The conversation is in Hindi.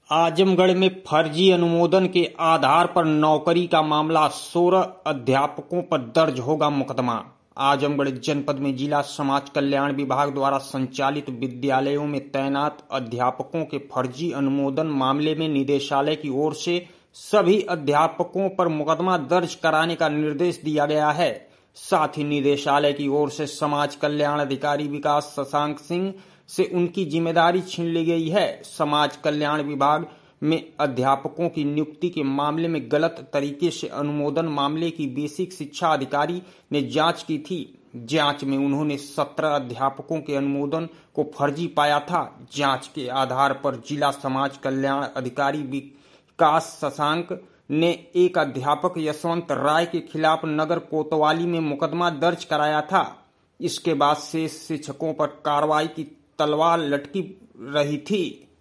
आजमगढ़ में फर्जी अनुमोदन के आधार पर नौकरी का मामला, 16 अध्यापकों पर दर्ज होगा मुकदमा। आजमगढ़ जनपद में जिला समाज कल्याण विभाग द्वारा संचालित विद्यालयों में तैनात अध्यापकों के फर्जी अनुमोदन मामले में निदेशालय की ओर से सभी अध्यापकों पर मुकदमा दर्ज कराने का निर्देश दिया गया है। साथ ही निदेशालय की ओर से समाज कल्याण अधिकारी विकास शशांक सिंह से उनकी जिम्मेदारी छीन ली गई है। समाज कल्याण विभाग में अध्यापकों की नियुक्ति के मामले में गलत तरीके से अनुमोदन मामले की बेसिक शिक्षा अधिकारी ने जांच की थी। जांच में उन्होंने 17 अध्यापकों के अनुमोदन को फर्जी पाया था। जांच के आधार पर जिला समाज कल्याण अधिकारी विकास शशांक ने एक अध्यापक यशवंत राय के खिलाफ नगर कोतवाली में मुकदमा दर्ज कराया था। इसके बाद शेष शिक्षकों पर कार्रवाई की तलवार लटकी रही थी।